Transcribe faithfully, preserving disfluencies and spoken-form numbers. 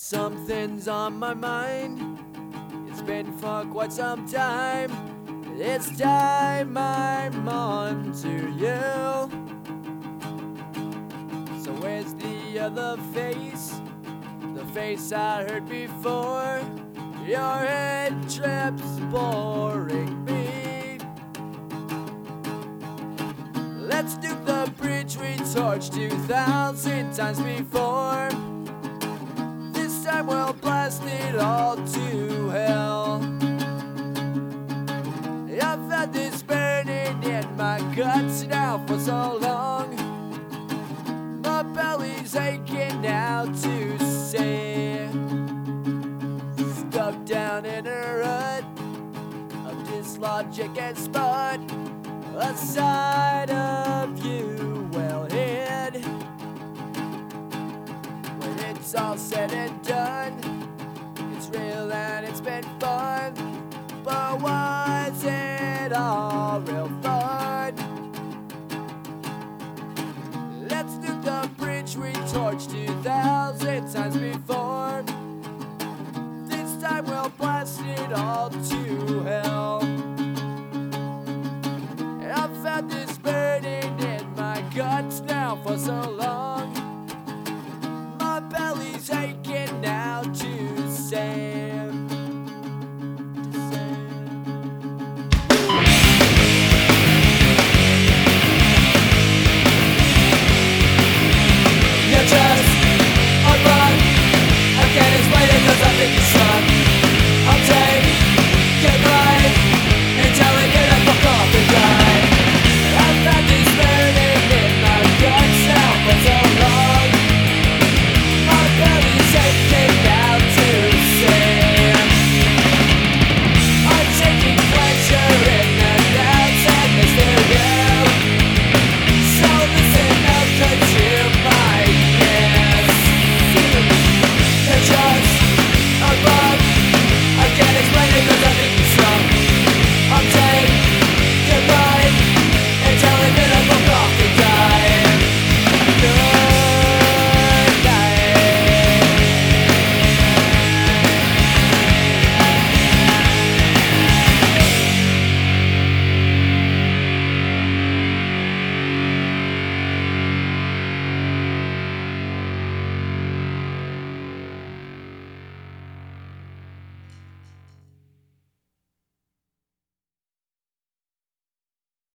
Something's on my mind. It's been for quite some time. It's time I'm on to you. So where's the other face? The face I heard before. Your head trips boring me. Let's do the bridge we torched two thousand times before. This time we'll blast it all to hell. I've had this burning in my guts now for so long. My belly's aching now to say. Stuck down in a rut of dislogic and spud. A side of you well hid. When it's all said and done, it's real and it's been fun. But was it all real fun? Let's do the bridge we torched two thousand times before. This time we'll blast it all to hell. I've had this burning in my guts now for so long. My belly's aching now to say. Yeah.